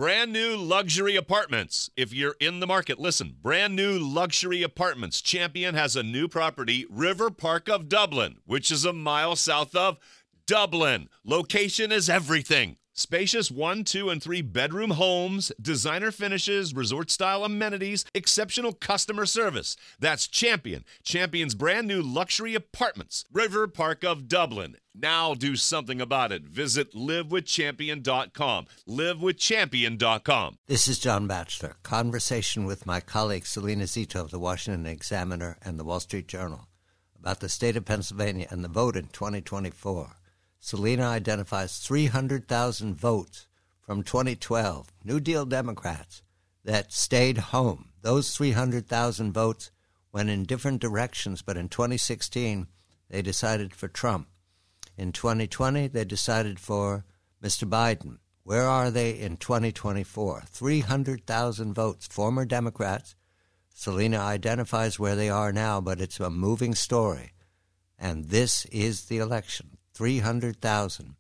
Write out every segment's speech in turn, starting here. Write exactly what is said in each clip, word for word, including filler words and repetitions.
Brand new luxury apartments. If you're in the market, listen. Brand new luxury apartments. Champion has a new property, River Park of Dublin, which is a mile south of Dublin. Location is everything. Spacious one, two, and three bedroom homes, designer finishes, resort-style amenities, exceptional customer service. That's Champion. Champion's brand new luxury apartments. River Park of Dublin. Now do something about it. Visit live with champion dot com. live with champion dot com. This is John Batchelor. Conversation with my colleague Selena Zito of the Washington Examiner and the Wall Street Journal about the state of Pennsylvania and the vote in twenty twenty-four. Selena identifies three hundred thousand votes from twenty twelve, New Deal Democrats, that stayed home. Those three hundred thousand votes went in different directions, but in twenty sixteen, they decided for Trump. In twenty twenty, they decided for Mister Biden. Where are they in twenty twenty-four? three hundred thousand votes, former Democrats. Selena identifies where they are now, but it's a moving story. And this is the election. three hundred thousand.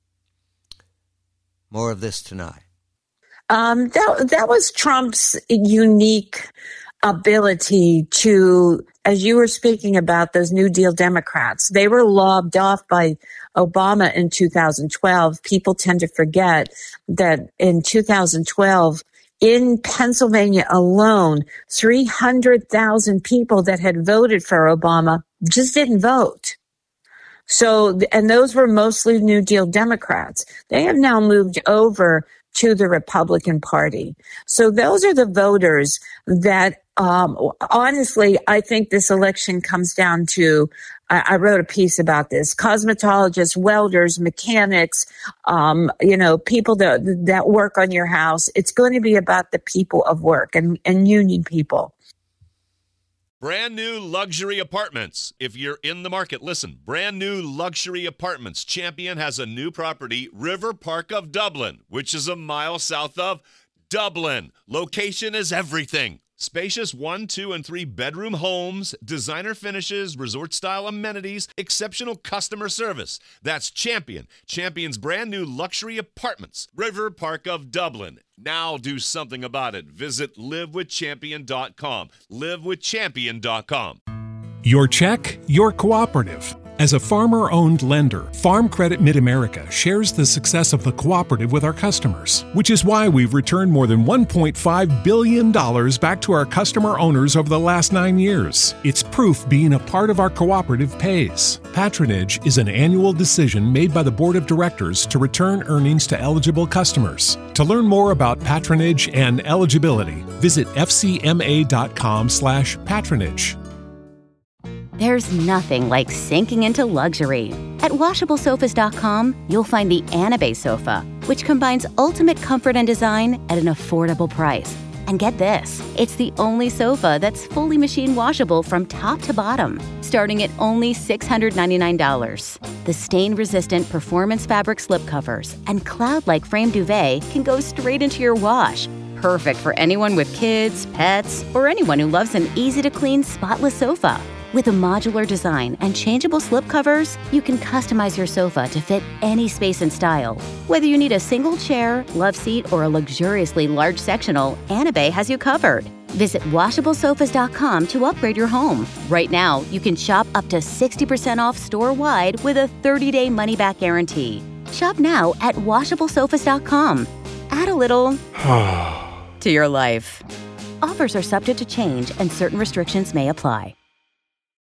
More of this tonight. Um, that, that was Trump's unique ability to, as you were speaking about those New Deal Democrats, they were lobbed off by Obama in two thousand twelve. People tend to forget that in two thousand twelve, in Pennsylvania alone, three hundred thousand people that had voted for Obama just didn't vote. So, and those were mostly New Deal Democrats. They have now moved over to the Republican Party. So those are the voters that, um, honestly, I think this election comes down to, I, I wrote a piece about this, cosmetologists, welders, mechanics, um, you know, people that, that work on your house. It's going to be about the people of work and, and union people. Brand new luxury apartments. If you're in the market, listen. Brand new luxury apartments. Champion has a new property, River Park of Dublin, which is a mile south of Dublin. Location is everything. Spacious one, two, and three bedroom homes, designer finishes, resort-style amenities, exceptional customer service. That's Champion. Champion's brand new luxury apartments. River Park of Dublin. Now do something about it. Visit live with champion dot com. live with champion dot com. Your check, your cooperative. As a farmer-owned lender, Farm Credit Mid-America shares the success of the cooperative with our customers, which is why we've returned more than one point five billion dollars back to our customer owners over the last nine years. It's proof being a part of our cooperative pays. Patronage is an annual decision made by the Board of Directors to return earnings to eligible customers. To learn more about patronage and eligibility, visit f c m a dot com slash patronage. There's nothing like sinking into luxury. At washable sofas dot com, you'll find the Anabay sofa, which combines ultimate comfort and design at an affordable price. And get this, it's the only sofa that's fully machine washable from top to bottom, starting at only six hundred ninety-nine dollars. The stain-resistant performance fabric slipcovers and cloud-like frame duvet can go straight into your wash. Perfect for anyone with kids, pets, or anyone who loves an easy-to-clean, spotless sofa. With a modular design and changeable slipcovers, you can customize your sofa to fit any space and style. Whether you need a single chair, love seat, or a luxuriously large sectional, Anabay has you covered. Visit washable sofas dot com to upgrade your home. Right now, you can shop up to sixty percent off store-wide with a thirty-day money-back guarantee. Shop now at washable sofas dot com. Add a little to your life. Offers are subject to change and certain restrictions may apply.